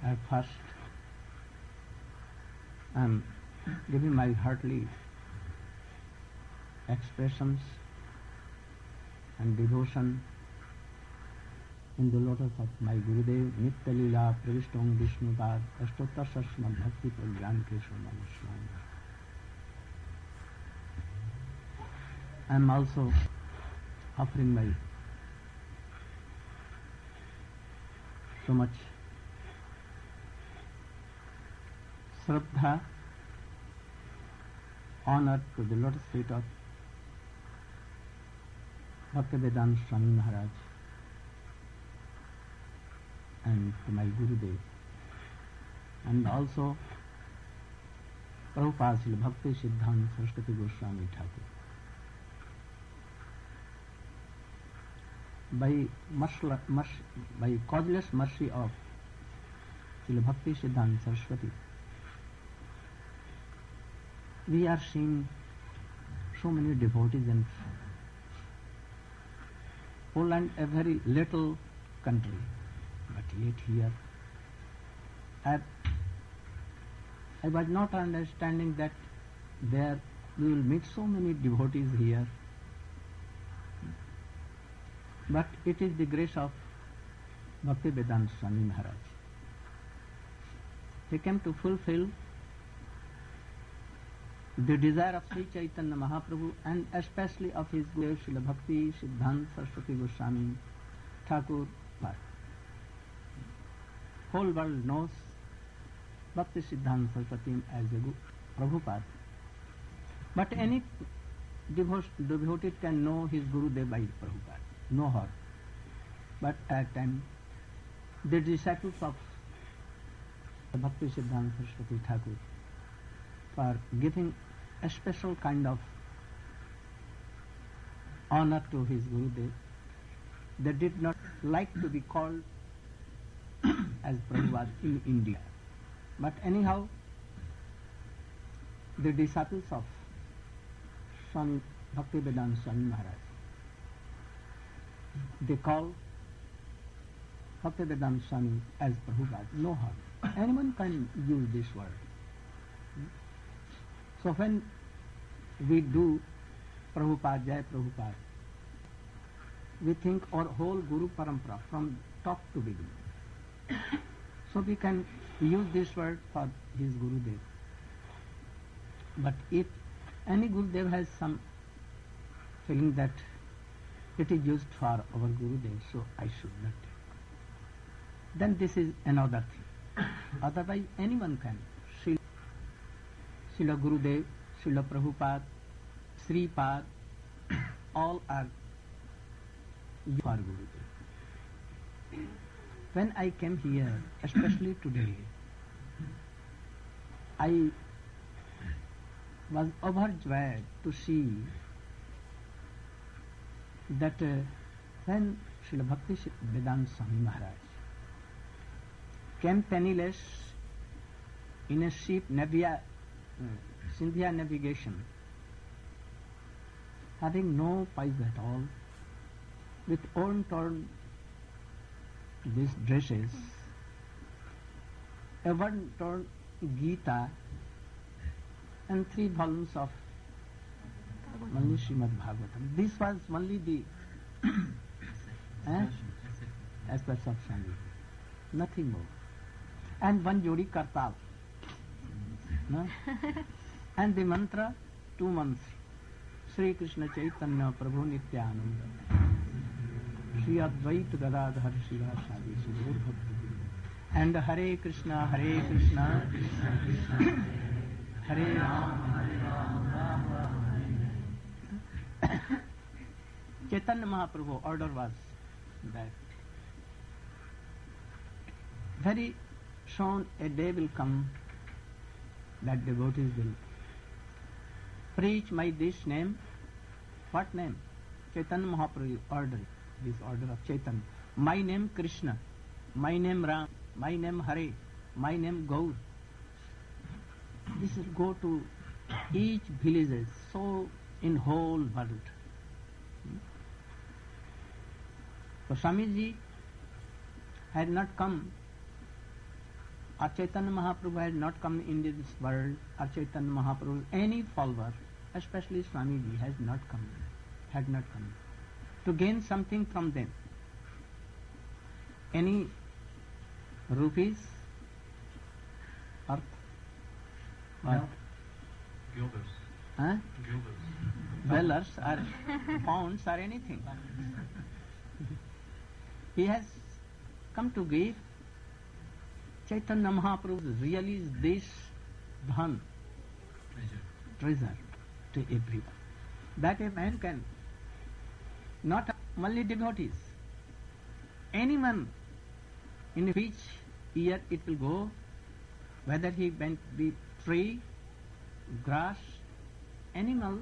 At first, I am giving my heartily expressions and devotion in the lotus of my Gurudev, Nitya Leela Pravishtam Vishnupad Ashtottar Sasma Bhakti Pragyan Keshav Namaskar. I am also offering my so much Shraddha, honor to the lotus feet of Bhaktivedanta Swami Maharaj and to my Gurudev, and also Prabhupada Srila Bhakti Siddhanta Saraswati Goswami Thakur. By causeless mercy of Srila Bhakti Siddhanta Saraswati, we are seeing so many devotees in Poland, a very little country, but yet here I was not understanding that there we will meet so many devotees here, but it is the grace of Bhaktivedanta Swami Maharaj. He came to fulfill the desire of Sri Chaitanya Mahaprabhu and especially of his Guru Srila Bhakti Siddhanta Saraswati Goswami Thakur. Whole world knows Bhakti Siddhanta Saraswati as a Prabhupada, but any devotee can know his Gurudev by Prabhupada, know her. But at time, the disciples of Bhakti Siddhanta Saraswati Thakur, for giving a special kind of honor to his Gurudev, they did not like to be called as Prabhupada in India. But anyhow, the disciples of Swami Bhaktivedanta Swami Maharaj, they call Bhaktivedanta Swami as Prabhupada. No harm. Anyone can use this word. So when we do Prabhupada, Jai Prabhupada, we think our whole Guru Parampara from top to beginning. So we can use this word for his Gurudev. But if any Gurudev has some feeling that it is used for our Gurudev, so I should not, then this is another thing. Otherwise anyone can. Srila Gurudev, Srila Prabhupada, Sripad, all are for Gurudev. When I came here, especially today, I was overjoyed to see that when Srila Bhakti Vedanta Swami Maharaj came penniless in a ship, Scindia navigation, having no pipe at all, with torn these dresses, a one-torn Gita, and 3 volumes of only Srimad Bhagavatam. This was only the aspects of Swami, nothing more. And 1 Jodi Kartal. No? And the mantra, 2 months. Sri Krishna Chaitanya Prabhu Nityananda, Sri Advaita Gadadhar Shiva Sadi Siddhur Bhakti, and Hare Krishna, Hare Krishna, Krishna Krishna, Hare Rama, Chaitanya Mahaprabhu order was that very soon a day will come that devotees will preach my this name. What name? Chaitanya Mahaprabhu ordered, this order of Chaitanya. My name Krishna, my name Ram, my name Hare, my name Gaur. This will go to each villages, so in whole world. So Swamiji had not come Our Chaitanya Mahaprabhu had not come in this world, our Chaitanya Mahaprabhu, any follower, especially Swamiji, had not come to gain something from them. Any rupees, earth, what? No. Guilders. Huh? Guilders. Dollars or pounds or anything. He has come to give. Chaitanya Mahaprabhu really is this dhan, treasure to everyone. That a man can, not only devotees, anyone in which year it will go, whether he be tree, grass, animals,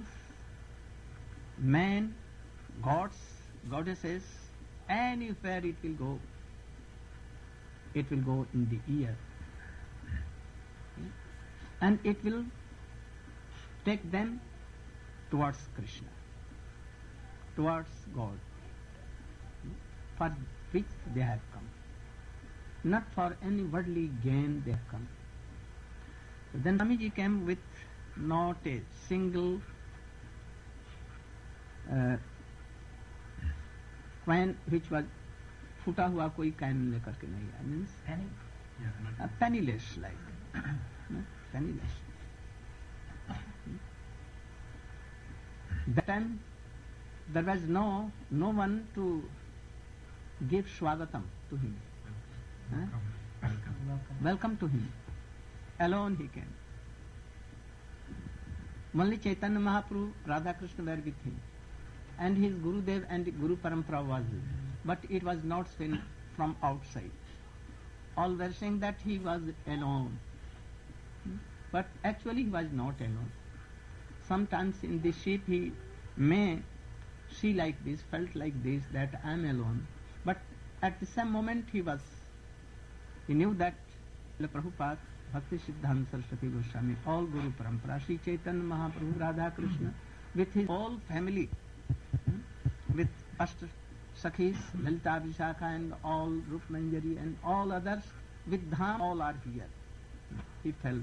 man, gods, goddesses, anywhere it will go. It will go in the ear. And it will take them towards Krishna, towards God, for which they have come. Not for any worldly gain they have come. So then Swamiji came with not a single coin which was फूटा हुआ कोई can लेकर के नहीं आया. Means penniless, like penniless. That time there was no one to give swagatam to him. Welcome to him. Alone he came. Only Chaitanya Mahaprabhu, Radha Krishna were with him, and his Gurudev and Guru Parampara was with him. But it was not seen from outside. All were saying that he was alone. But actually he was not alone. Sometimes in the ship he may see like this, felt like this, that I am alone. But at the same moment he knew that Prabhupada, Bhakti Siddhanta Saraswati Goswami, all Guru Parampara, Sri Chaitanya Mahaprabhu, Radha Krishna, with his whole family, with Ashta Sakhis, Lalita Vishakha and all, Rup Manjari and all others, with Dham, all are here. He felt.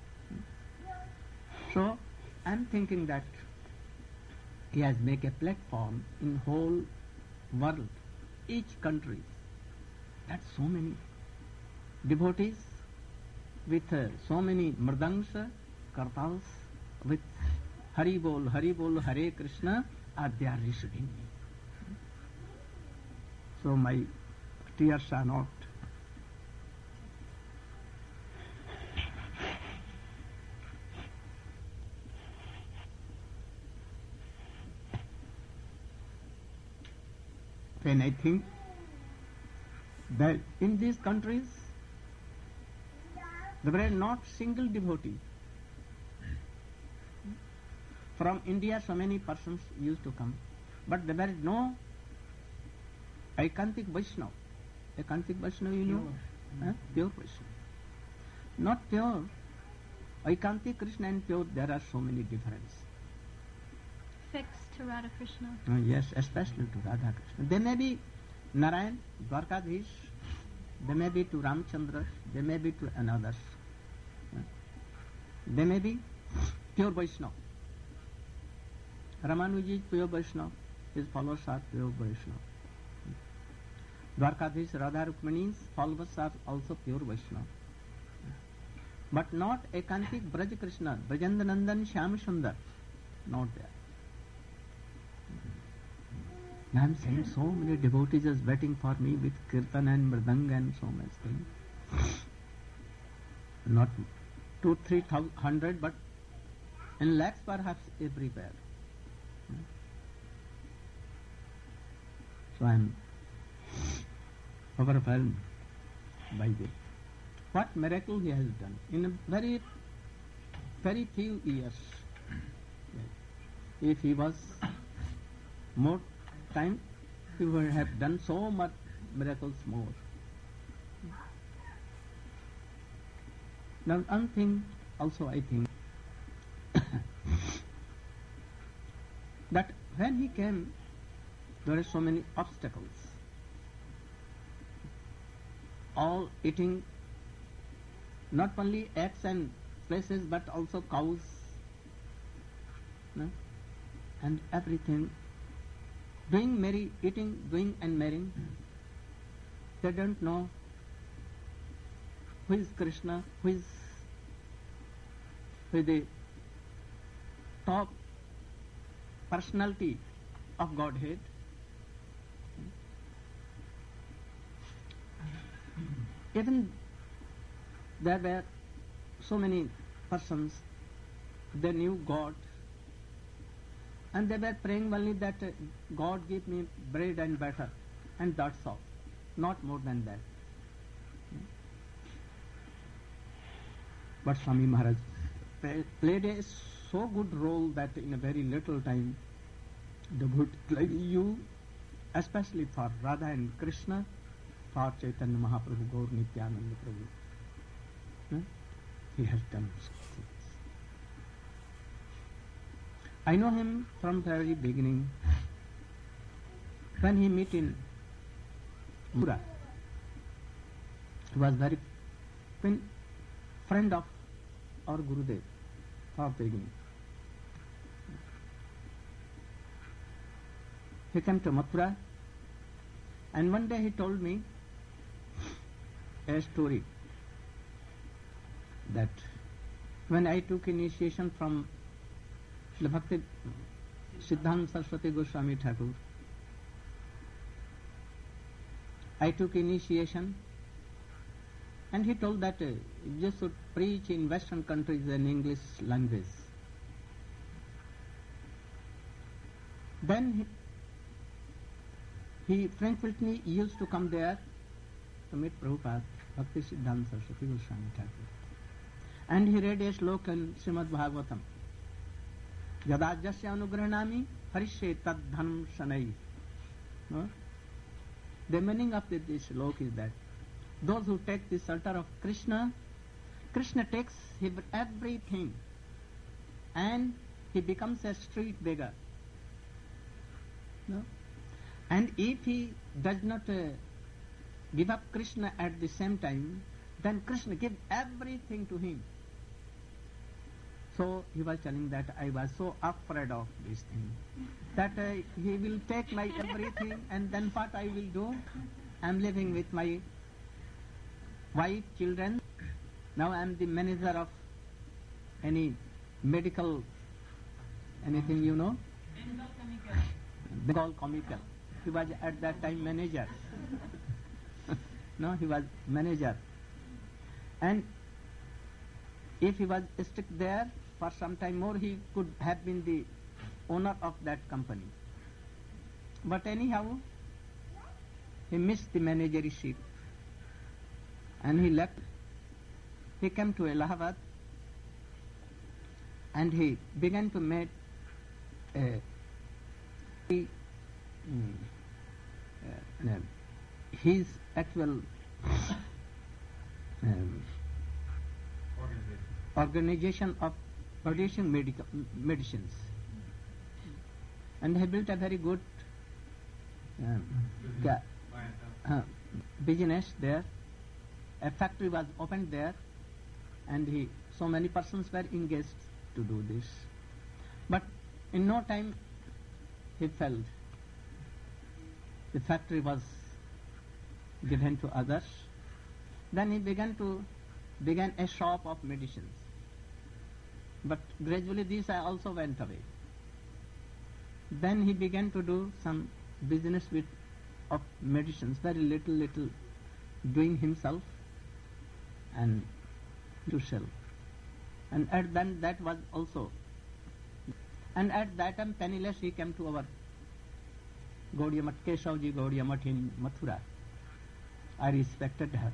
So, I am thinking that he has made a platform in whole world, each country, that so many devotees with so many mridangs, kartals, with Hari Bol, Hare Krishna, are they are receiving me. So my tears are not. When I think that in these countries there were not single devotee. From India so many persons used to come, but there were no Aikantik Vaishnava. Aikantik Vaishnava, you know? Pure Vaishnava. Not pure. Aikantik Krishna and pure, there are so many differences. Fixed to Radha Krishna. Yes, especially to Radha Krishna. They may be Narayan, Dwarkadhish, they may be to Ramchandra, they may be to another. They may be pure Vaishnava. Ramanuji is pure Vaishnava, his followers are pure Vaishnava. Dwarkadhish, Radha Rukmani's followers are also pure Vaishnava. But not Ekantik Braj Krishna, Brajandanandan Shyam Sundar, not there. I am saying so many devotees are waiting for me with kirtan and mridanga and so much thing. Not 200-300, but in lakhs perhaps everywhere. So I am overwhelmed by this. What miracle he has done in a very, very few years. If he was more time, he would have done so much miracles more. Now, one thing also I think that when he came, there are so many obstacles. All eating not only eggs and places, but also cows, no? And everything. Doing merry, eating, doing and marrying. They don't know who is Krishna, who is the top personality of Godhead. Even there were so many persons, they knew God, and they were praying only that God give me bread and butter, and that's all, not more than that. But Swami Maharaj played a so good role that in a very little time, devotee like you, especially for Radha and Krishna, for Chaitanya Mahaprabhu, Gaur Nityananda Prabhu, he has done so things. I know him from the very beginning. When he met in Mura, he was very friend of our Gurudev from the beginning. He came to Mathura, and one day he told me a story that when I took initiation from the Bhakti Siddhanta Saraswati Goswami Thakur, I took initiation, and he told that you should preach in Western countries in English language. Then he frequently used to come there to meet Prabhupada, Bhakti Siddhanta Saraswati Goswami Thakur. And he read a sloka in Srimad Bhagavatam. Yada jasya anugrahanami harishe tad dhanam shanai. No? The meaning of this sloka is that those who take the shelter of Krishna, Krishna takes everything and he becomes a street beggar. No? And if he does not give up Krishna at the same time, then Krishna gives everything to him. So he was telling that I was so afraid of this thing, that he will take my everything, and then what I will do? I am living with my wife, children. Now I am the manager of any medical, anything you know? Bengal Chemical. He was at that time manager. No, he was manager. And if he was stuck there for some time more, he could have been the owner of that company. But anyhow, he missed the managership and he left. He came to Allahabad and he began to make his actual organization of producing medicines, and he built a very good business there. A factory was opened there, and so many persons were engaged to do this. But in no time he failed. The factory was given to others. Then he began a shop of medicines. But gradually these also went away. Then he began to do some business of medicines, very little doing himself and to sell. And at then that was also. And at that time penniless he came to our Gaudiya Math, Keshavji Gaudiya Math in Mathura. I respected her.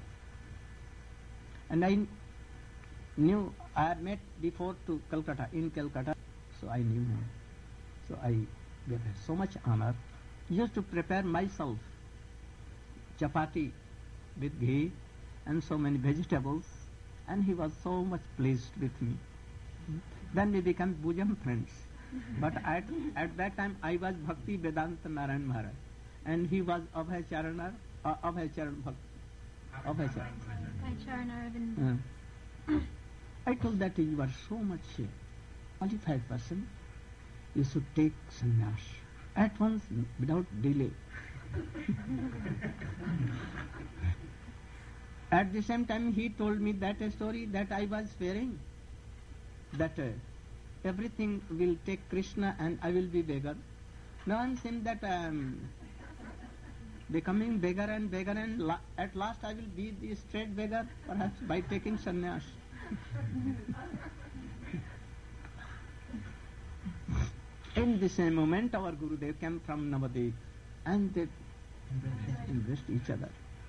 And I knew, I had met before to Calcutta, in Calcutta, so I knew him. So I gave her so much honor. Used to prepare myself chapati with ghee and so many vegetables, and he was so much pleased with me. Then we became bosom friends. But at that time I was Bhakti Vedanta Narayan Maharaj, and he was Abhay Charan Bhakti. Abhay Charan. By Charanaravin. I told that you are so much qualified person, you should take sannyas at once without delay. At the same time he told me that a story that I was fearing, that everything will take Krishna and I will be beggar. Now I am saying that I am becoming beggar and at last I will be the straight beggar, perhaps by taking sannyas. In the same moment our Gurudev came from Navadvip and they embraced each other.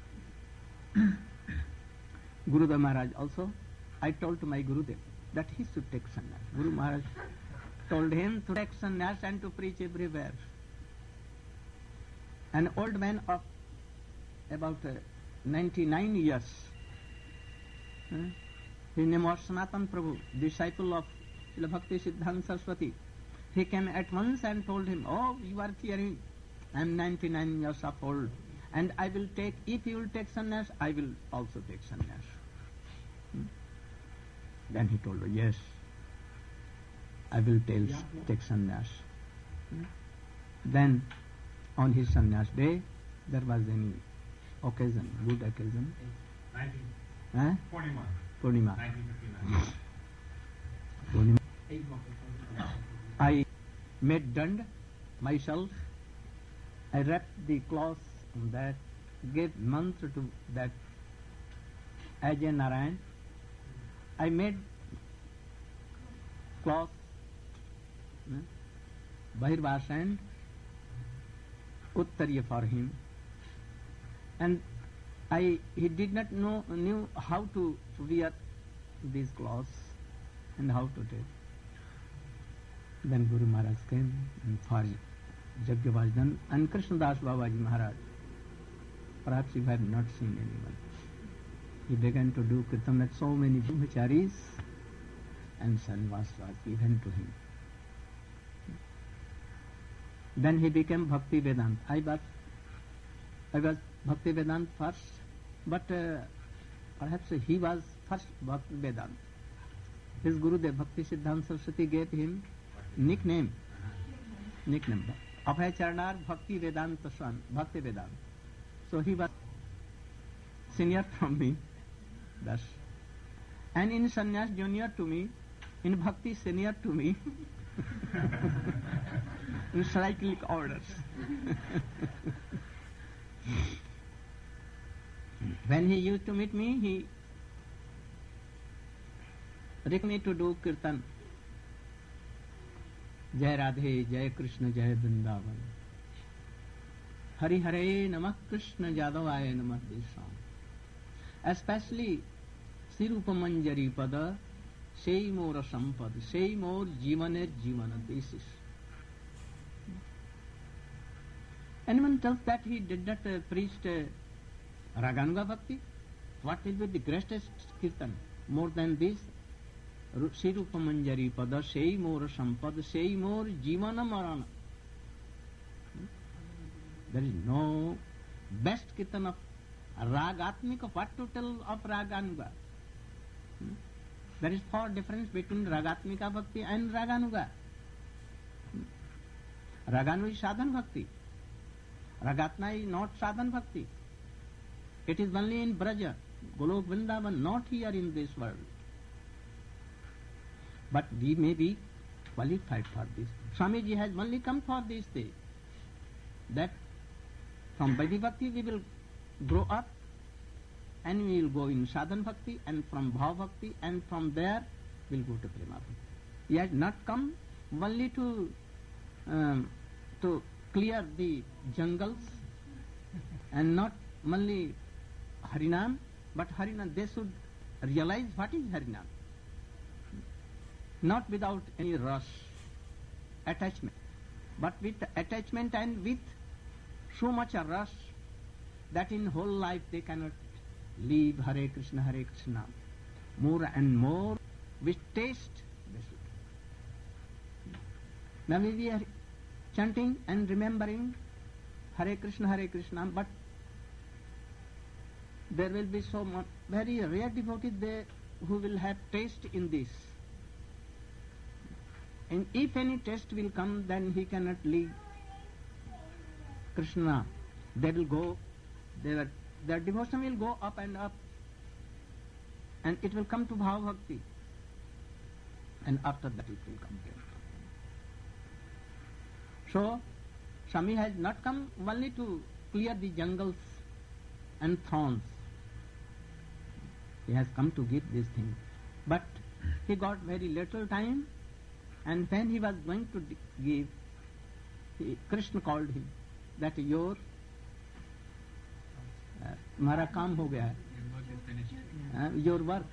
Gurudev Maharaj also, I told to my Gurudev that he should take sannyas. Guru Maharaj told him to take sannyas and to preach everywhere. An old man of about 99 years, his name was Sanatan Prabhu, disciple of Srila Bhakti Siddhanta Saraswati. He came at once and told him, "Oh, you are fearing. I am 99 years of old, and I will take, if you will take sannyas, I will also take sannyas." Then he told her, "Yes, I will take sannyas." Then, on his sannyas day, there was any occasion, good occasion. 1941. Purnima. 1959. Purnima. I made dand myself. I wrapped the cloth on that, gave mantra to that Ajay Narayan. I made cloth, Bahirvas and Uttariya for him. And he did not knew how to wear these cloths and how to take. Then Guru Maharaj came and for Yajna was done, and Krishnadas Babaji Maharaj, perhaps you have not seen anyone. He began to do kirtan with so many brahmacharis, and sannyas was given to him. Then he became Bhakti Vedanta. I was Bhakti Vedanta first, but perhaps he was first Bhakti Vedanta. His Gurudev Bhakti Siddhanta Saraswati gave him nickname Abhay Charanar Bhakti Vedanta Swan, Bhakti Vedanta. So he was senior from me, thus. And in sannyas junior to me, in bhakti senior to me, in cyclic orders. When he used to meet me, he required me to do kirtan. Jai Radhe, Jai Krishna, Jai Vrindavan. Hari Hare Namah Krishna Jadavaya Namah Desam. Especially Sirupa Manjari Pada, Sei Mora Sampad, Sei Mor Jivaner Jivana. This is. Anyone tells that he did not preach Raganuga Bhakti? What will be the greatest kirtan? More than this? Sirupa Manjari Pada, Sei Mora Sampad, Sei Mor Jivana Marana. There is no best kirtan of Ragatmika. What to tell of Raganuga? There is far difference between Ragatmika Bhakti and Raganuga. Raganu is sadhan bhakti. Ragatna is not sadhan bhakti. It is only in Braja, Golok Vrindavan, not here in this world. But we may be qualified for this. Swamiji has only come for this day. That from Vaidhi Bhakti we will grow up and we will go in sadhan bhakti, and from bhav bhakti, and from there we will go to prema bhakti. He has not come only to clear the jungles and not only Harinam, but Harinam, they should realize what is Harinam. Not without any rush, attachment, but with attachment and with so much a rush that in whole life they cannot leave Hare Krishna, more and more with taste they should. Now we are chanting and remembering Hare Krishna, but there will be so much, very rare devotees they, who will have taste in this. And if any taste will come, then he cannot leave Krishna. They will go, their devotion will go up, and it will come to Bhava Bhakti. And after that it will come there. So, Swami has not come only to clear the jungles and thorns. He has come to give these things. But he got very little time, and when he was going to give, Krishna called him that your mara kaam ho gaya hai. Your work is finished. Your work.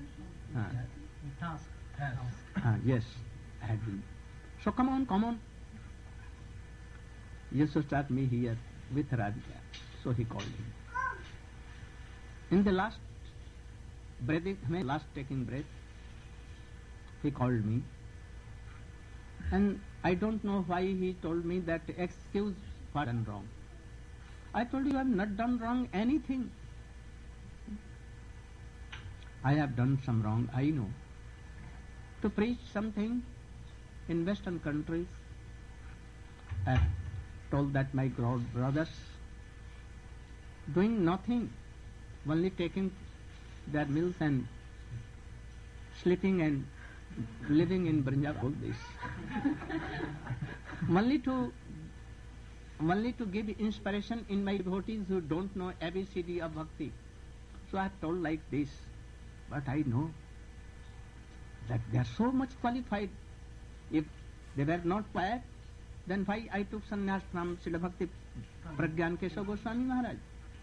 Task. Yes, had been. So come on. You should start me here with Radhika. So he called him. In the last taking breath, he called me. And I don't know why he told me that excuse what done wrong. I told you I have not done wrong anything. I have done some wrong, I know. To preach something in Western countries, I have told that my brothers doing nothing, only taking their meals and sleeping and living in Brinja, all this. only to give inspiration in my devotees who don't know ABCD of Bhakti. So I have told like this, but I know that they are so much qualified. If they were not quiet, then why I took sannyas from Srila Bhakti Pragyan Keshav Goswami Maharaj?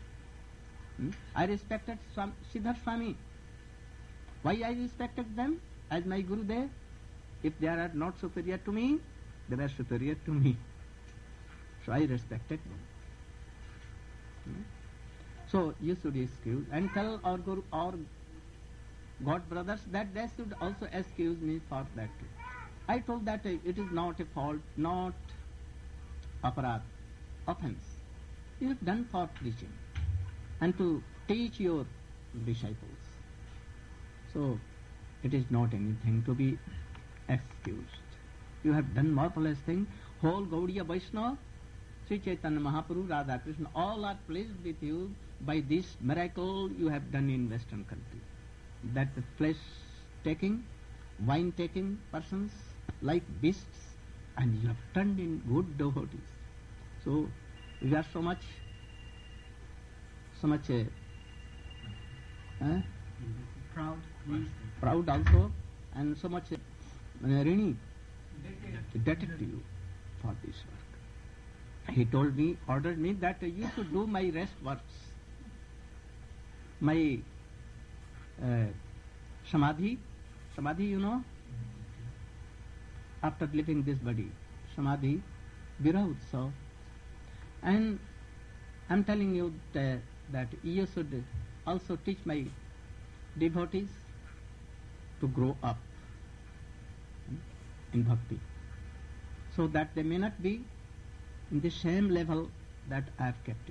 I respected Siddhar Swami. Why I respected them as my Gurudev? If they are not superior to me, they were superior to me. So I respected them. So you should excuse and tell our Guru, our God brothers, that they should also excuse me for that too. I told that it is not a fault, not aparad, offense. You have done for preaching and to teach your disciples. So it is not anything to be excused. You have done marvelous thing. Whole Gaudiya Vaishnava, Sri Chaitanya Mahaprabhu, Radha Krishna, all are pleased with you by this miracle you have done in Western country. That the flesh taking, wine taking persons like beasts, and you have turned in good devotees. So we are so much proud also, and so much rini, indebted to you for this work. He told me, ordered me that you should do my rest works, my samadhi, you know, after leaving this body, samadhi, Viraha Utsav. And I'm telling you that you should also teach my devotees to grow up in bhakti, so that they may not be in the same level that I have kept you.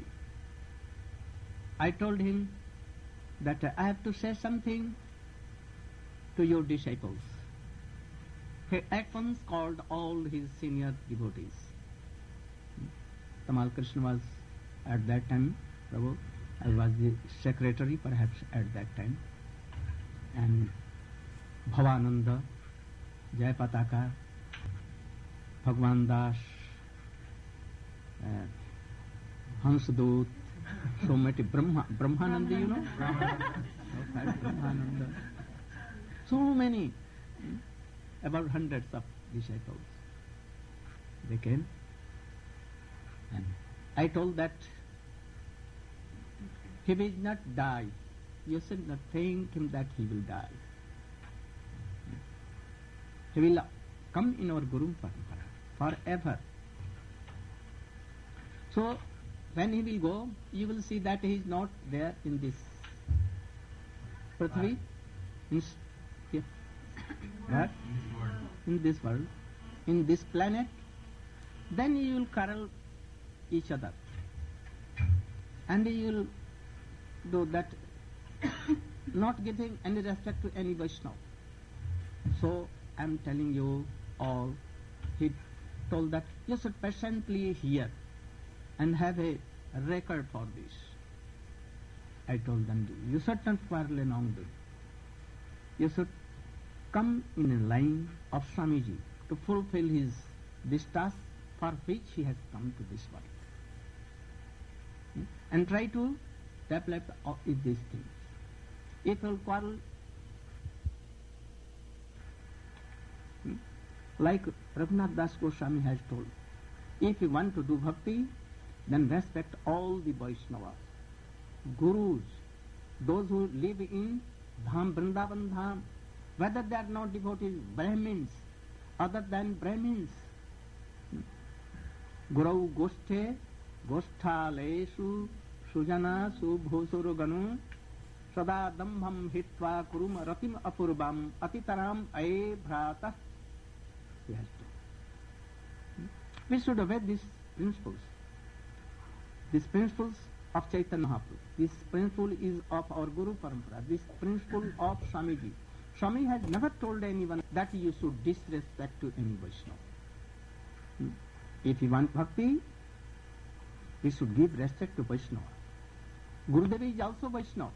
I told him that I have to say something to your disciples. He at once called all his senior devotees. Tamal Krishna was at that time, Prabhu. I was the secretary perhaps at that time. And Bhavananda, Jai Pataka, Bhagwan Das, Hansdut, so many Brahmananda, you know? Brahmananda. So many, about hundreds of disciples. They came, and I told that he will not die. You should not think him that he will die. He will come in our Guru Parampara forever. So when he will go, you will see that he is not there in this Prithvi, what? In this world, in this planet. Then you will quarrel each other, and you will do that, not giving any respect to any Vaishnava. So I am telling you all, he told that you should patiently hear and have a record for this. I told them, you should not quarrel among them. You should come in a line of Swamiji to fulfill this task for which he has come to this world. And try to develop these things. If you quarrel, like Raghunath Das Goswami has told, if you want to do bhakti, then respect all the Vaishnavas, gurus, those who live in Dham, Vrindavan Dham, whether they are not devotees, Brahmins, other than Brahmins. Gurau Goshthe, Goshthaleshu, Sujana, Subhosuru Ganu, Sada Dambham Hitva Kurum Ratim Apurvam Atitaram Ae Bhrata. He has told. We should obey these principles of Chaitanya Mahaprabhu. This principle is of our Guru Parampara, this principle of Swamiji. Swami has never told anyone that you should disrespect to any Vaishnava. If you want bhakti, we should give respect to Vaishnava. Gurudev is also Vaishnava.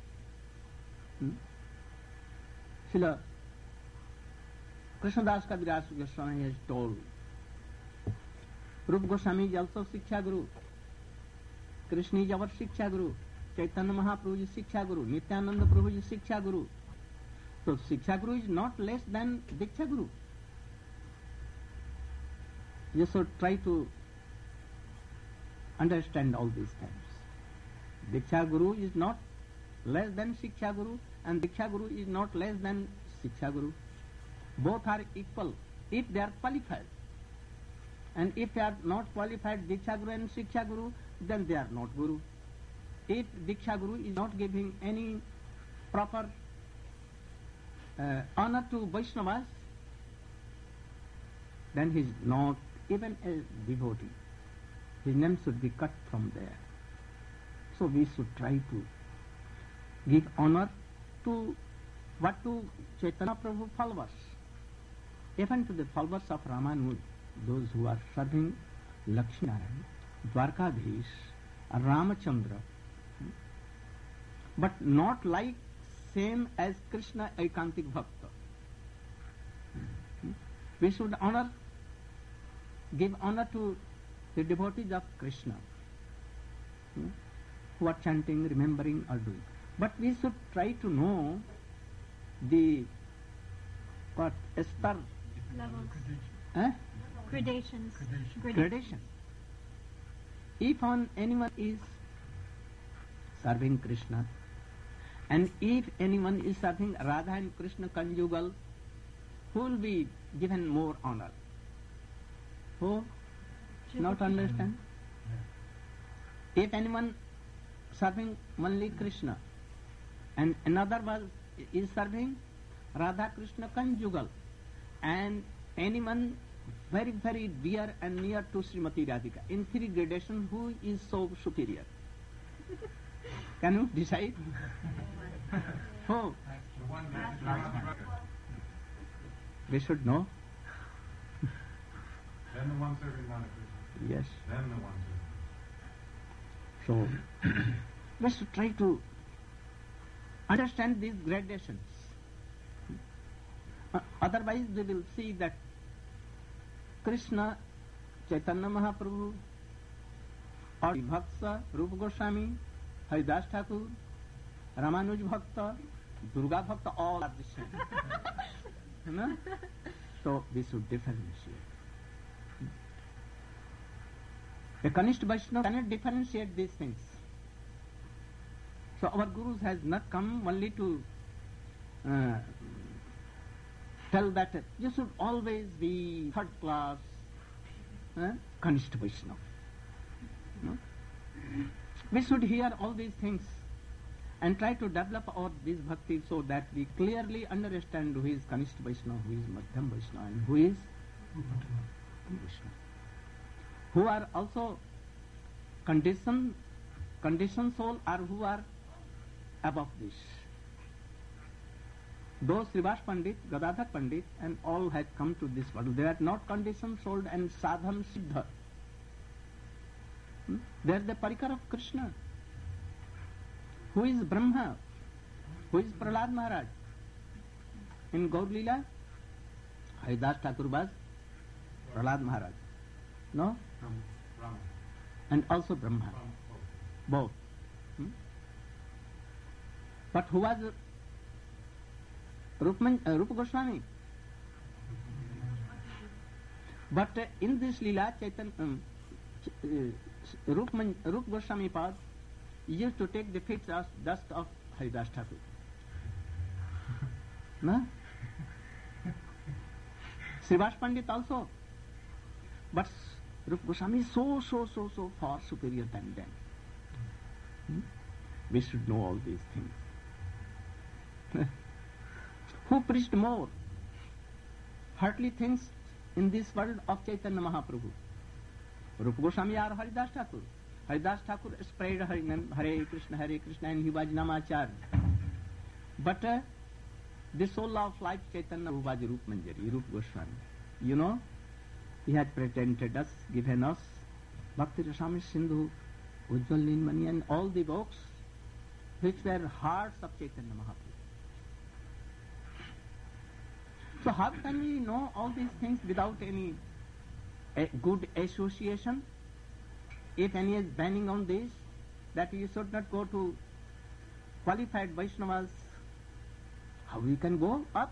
Srila Krishnadas Kaviraj Goswami has told, Rupa Goswami is also Siksha Guru. Krishna is our Siksha Guru. Chaitanya Mahaprabhu is Siksha Guru. Nityananda Prabhu is Siksha Guru. So Siksha Guru is not less than Diksha Guru. You should try to understand all these things. Diksha Guru is not less than Siksha Guru, and Diksha Guru is not less than Siksha Guru. Both are equal if they are qualified. And if they are not qualified, Diksha Guru and Siksha Guru, then they are not Guru. If Diksha Guru is not giving any proper honor to Vaishnavas, then he is not even a devotee. His name should be cut from there. So we should try to give honor to Chaitanya Prabhu followers, even to the followers of Ramanuj, those who are serving Lakshmi Narayan, Dwarkadhish, Ramachandra, but not like same as Krishna Ekantik Bhakta. We should give honor to the devotees of Krishna, who are chanting, remembering, or doing. But we should try to know the star Levels. Gradations. Gradation. If anyone is serving Krishna, and if anyone is serving Radha and Krishna conjugal, who will be given more honor? Who? Not understand? If anyone serving only Krishna, and another is serving Radha Krishna conjugal, and anyone very, very dear and near to Srimati Radhika, in three gradations, who is so superior? Can you decide? Who? We should know. Then the one serving Radha Krishna. Yes. Then the one serving. So, we should try to understand these gradations. Otherwise, we will see that Krishna, Chaitanya Mahaprabhu, or Bhakta, Rupa Goswami, Haridas Thakur, Ramanuj Bhakta, Durga Bhakta, all are the same. No? So we should differentiate. A Kanishta Vaishnava cannot differentiate these things. So our Gurus has not come only to tell that you should always be third class Kanishta Vaishnava. No? We should hear all these things and try to develop our this bhakti so that we clearly understand who is Kanishta Vaishnava, who is Madhyam Vaishnava, and who is Vaishnava. Who are also conditioned soul, or who are above this. Those Srivas Pandit, Gadadhar Pandit, and all had come to this world. They are not conditioned, souled, and sadhan siddha. They are the parikar of Krishna. Who is Brahma? Who is Prahlad Maharaj? In Gaur Leela, Haridas Thakur was Prahlad Maharaj. No? Brahma. And also Brahma. Both. But who was Rupa Goswami? But in this Leela, Rupa Goswami Pad used to take the feet dust of Haridas Thakur. No? Srivas Pandit also. But Rupa Goswami is so far superior than them. We should know all these things. Who preached more heartily things in this world of Chaitanya Mahaprabhu? Rupa Goswami or Haridas Thakur? Haridas Thakur spread Hare Krishna, and he was Namacharya. But the soul of life Chaitanya who was Rup Manjari, Rupa Goswami. You know, he had pretended us, given us Bhakti Rasamrita Sindhu, Ujjwal Nilmani, and all the books which were hearts of Chaitanya Mahaprabhu. So how can we know all these things without any good association? If any is banning on this, that you should not go to qualified Vaishnavas, how we can go up?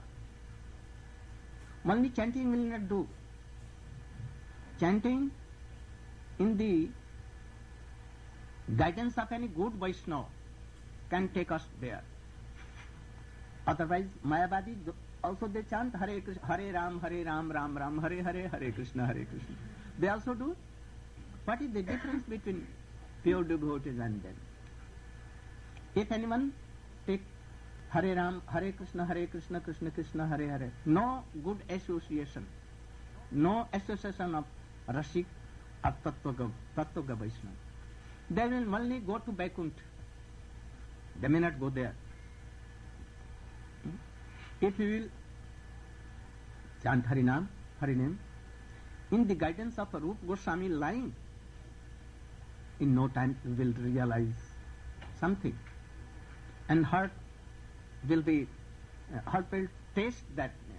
Only chanting will not do. Chanting in the guidance of any good Vaishnava can take us there. Otherwise, Mayavadi also they chant Hare Krishna, Hare Ram, Ram Ram, Hare Hare, Hare Krishna, Hare Krishna. They also do. What is the difference between pure devotees and them? If anyone take Hare Ram, Hare Krishna, Krishna Krishna, Hare Hare, no good association, no association of Rasik or Tattvaga Vaishnava. They will only go to Vaikuntha. They may not go there. If you will chant Harinam, Harinam, in the guidance of Rupa Goswami line, in no time you will realize something. And heart will taste that name.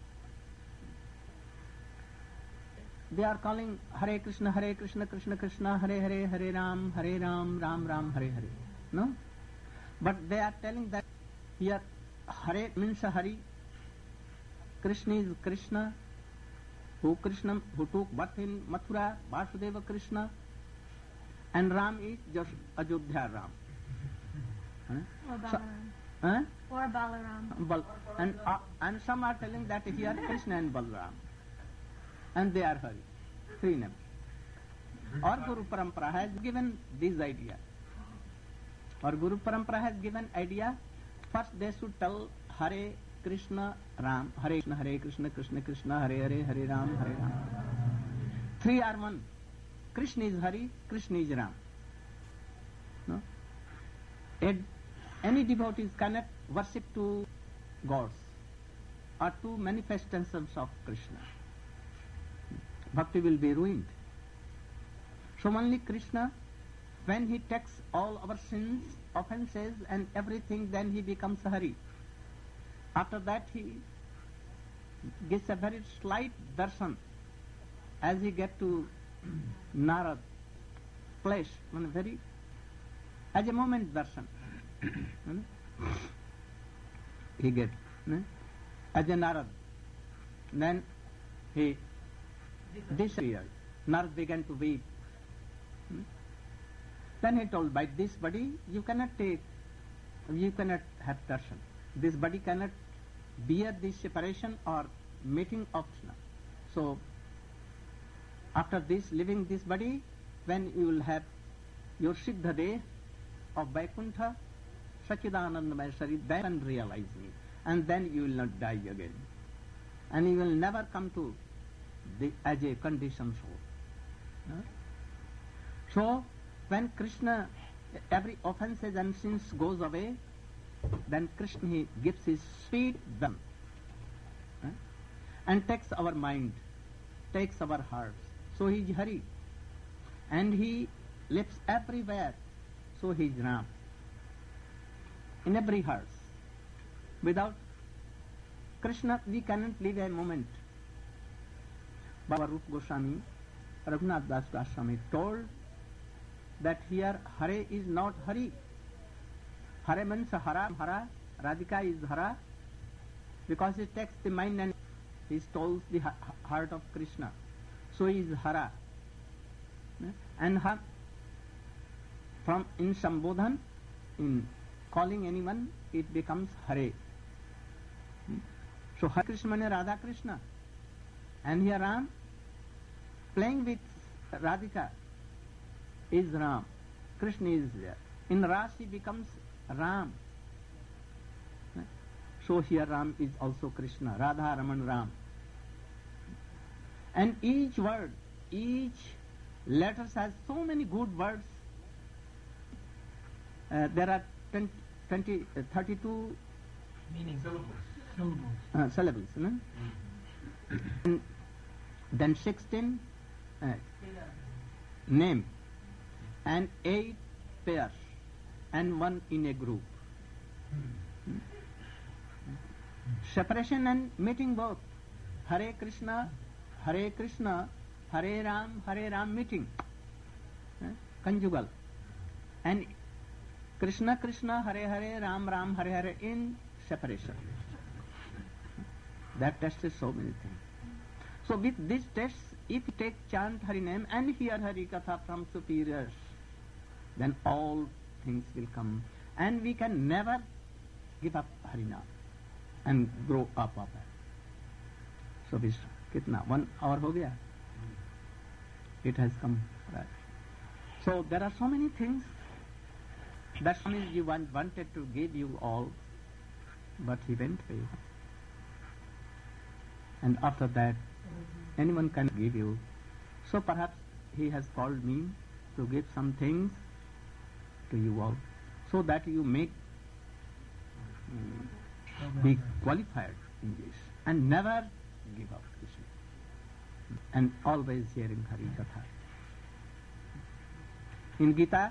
They are calling Hare Krishna, Krishna Krishna, Hare Hare, Hare Ram, Ram Ram, Hare Hare. No? But they are telling that here Hare means Hari, Krishna is Krishna, who took birth in Mathura, Vasudeva Krishna, and Ram is just Ajodhya Ram. Or Balaram. Or Balaram. And some are telling that here Krishna and Balaram. And they are Hari. Three names. Or Guru Parampara has given this idea. Or Guru Parampara has given idea. First they should tell Hare Krishna Ram, Hare Krishna, Krishna Krishna, Hare Hare, Hare Ram. Three are one. Krishna is Hari, Krishna is Ram. No? Any devotees cannot worship two gods or two manifestations of Krishna. Bhakti will be ruined. So only Krishna, when he takes all our sins, offenses and everything, then he becomes Hari. After that he gives a very slight darshan as he get to Narad place, as a moment darshan. He get as a Narad. Then he disappeared. Narad began to weep. Then he told, by this body you cannot have darshan. This body cannot bear this separation or meeting of Krishna. So after this, leaving this body, when you will have your Siddha Day of Vaikuntha, Sachidanandamaya Sharit, then realize me. And then you will not die again. And you will never come to as a conditioned soul. So when Krishna, every offenses and sins goes away, then Krishna he gives his sweet dam and takes our mind, takes our hearts. So he is Hari. And he lives everywhere. So he is Ram. In every heart. Without Krishna we cannot live a moment. Baba Rupa Goswami, Raghunath Das Goswami told that here Hare is not Hari. Hare means Hara, Hara, Radhika is Hara, because he takes the mind and he stole the heart of Krishna. So he is Hara. And from in Sambodhan, in calling anyone, it becomes Hare. So Hare Krishna means Radha Krishna. And here Ram, playing with Radhika, is Ram. Krishna is there. In Rasi becomes Ram. So here Ram is also Krishna, Radha, Raman, Ram. And each word, each letters has so many good words. There are 32 Meaning syllables. No? And then 16 name and 8 pairs and 1 in a group. Separation and meeting both. Hare Krishna, Hare Krishna, Hare Ram meeting. Conjugal. And Krishna Krishna, Hare Hare, Ram Ram, Hare Hare in separation. That test is so many things. So with this test, if you take chant Hari name and hear Hari Katha from superiors, then all things will come. And we can never give up Harinam and grow up of it. So this, kitna? 1 hour ho gaya? It has come, right? So there are so many things that Swamiji wanted to give you all, but he went away. And after that, anyone can give you. So perhaps he has called me to give some things to you all, so that you may be qualified in this and never give up Krishna. And always hearing Hari Katha. In Gita,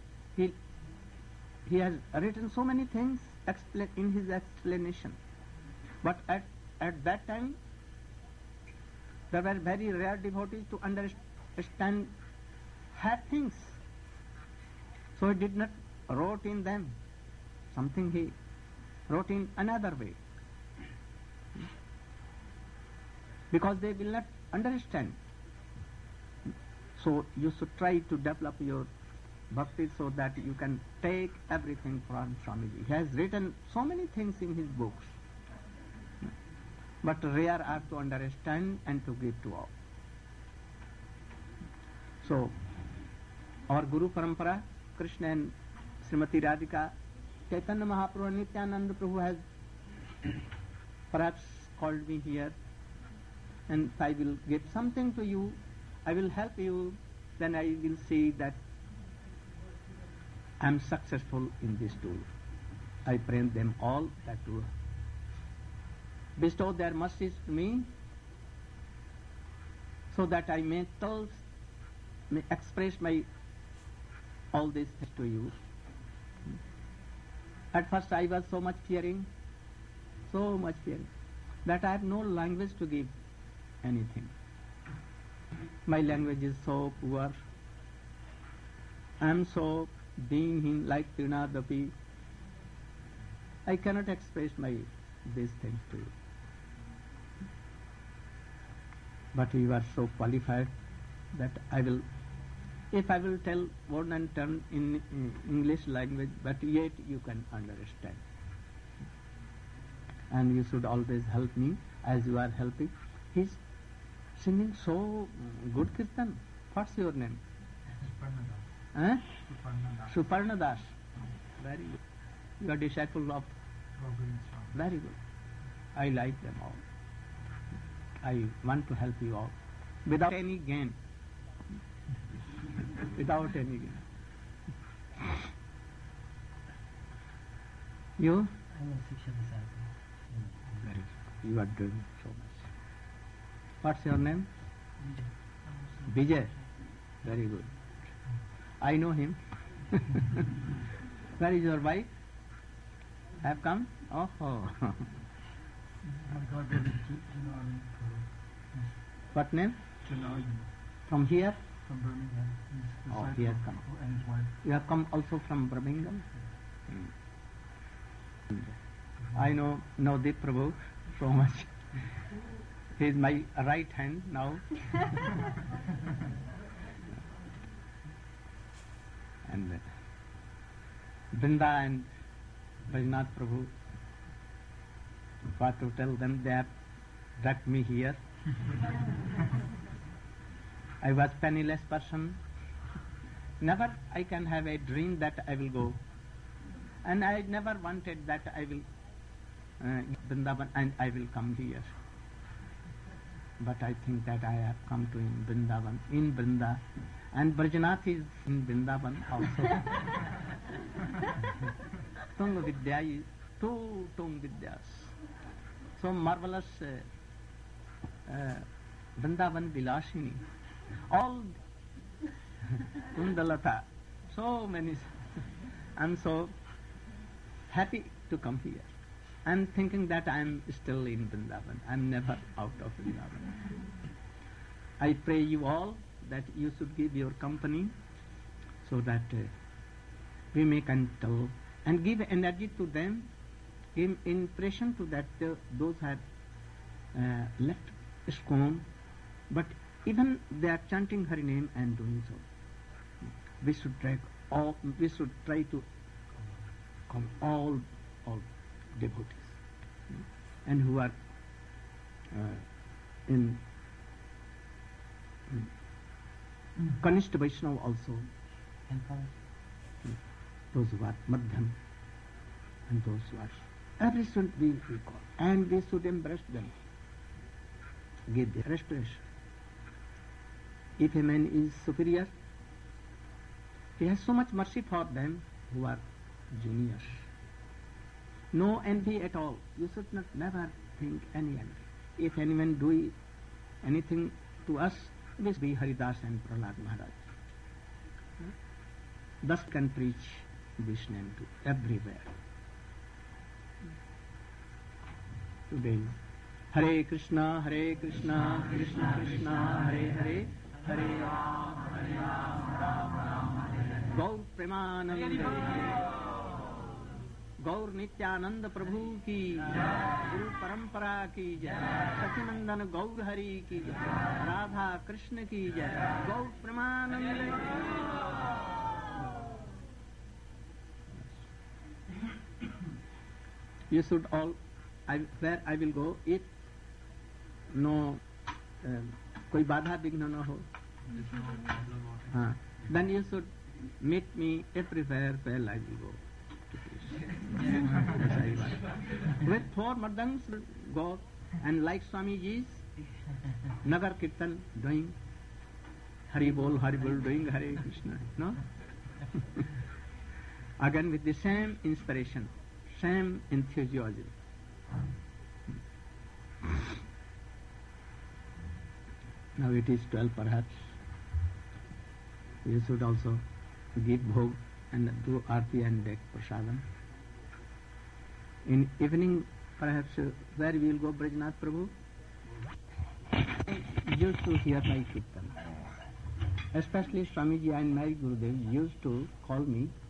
he has written so many things in his explanation. But at that time, there were very rare devotees to understand had things. So he did not wrote in them something, he wrote in another way. Because they will not understand. So you should try to develop your bhakti so that you can take everything from Swamiji. He has written so many things in his books, but rare are to understand and to give to all. So our Guru Parampara, Krishna and Srimati Radhika, Chaitanya Mahaprabhu and Nityananda Prabhu has perhaps called me here, and I will give something to you, I will help you, then I will see that I am successful in this tool. I pray them all that to bestow their mercies to me, so that I may express my all these things to you. At first I was so much fearing, that I have no language to give anything. My language is so poor. I am so being like Trinadapi. I cannot express these things to you. But you are so qualified that if I will tell word and turn in English language, but yet you can understand. And you should always help me as you are helping. He's singing so good kirtan. What's your name? Suparna Das. Very good. You are disciple of. Very good. I like them all. I want to help you all without any gain. Without any gain. You? I'm a Siksha disciple. Very good. You are doing so much. What's your name? Vijay. Very good. I know him. Where is your wife? Have come? Oh. What name? From here? From Birmingham. He's Oh, disciple he has come. and his wife. You have come also from Birmingham? I know Navdeep Prabhu so much. He is my right hand now. And Vrinda and Bajnath Prabhu, what to tell them, they have dragged me here. I was penniless person. Never I can have a dream that I will go. And I never wanted that I will Vrindavan and I will come here. But I think that I have come to in Vrindavan, in Vrinda. And Brajanath is in Vrindavan also. Tung Vidya is two Tung Vidyas. So marvelous Vrindavan Vilashini. All Kundalata. So many. I'm so happy to come here. I'm thinking that I'm still in Vrindavan. I'm never out of Vrindavan. I pray you all that you should give your company so that we may tell and give energy to them, give impression to that those have left ISKCON, but even they are chanting Hari name and doing so. We should try to come all devotees and who are in Kanishta Vaishnava also, those who are Madhyam and those who are, every should be equal, and we should embrace them, give them respiration. If a man is superior, he has so much mercy for them who are juniors. No envy at all. You should not never think any envy. If anyone do anything to us, this be Haridas and Prahlad Maharaj. Thus can preach this name to everywhere. Today, Hare Krishna, Krishna Krishna, Hare Hare, Hare Ram, Gaur Premanande, Gaur Nityananda Prabhu ki jai, Guru Parampara ki jai, Sachimandan Gaur Hari ki jai, Radha Krishna ki jai, Gaur Premanande. You should all, where I will go, if no koi badha vigna na ho, then you should meet me everywhere where I will go. With 4 madans go, and like Swamiji's Nagar Kirtan doing Hari Bol, doing Hare Krishna, no? Again with the same inspiration, same enthusiasm. Now it is 12 perhaps. You should also give bhog and do arti and beg prasadam. In evening, perhaps, where we will go, Brajnath Prabhu? I used to hear my kirtan. Especially Swamiji and my Gurudev used to call me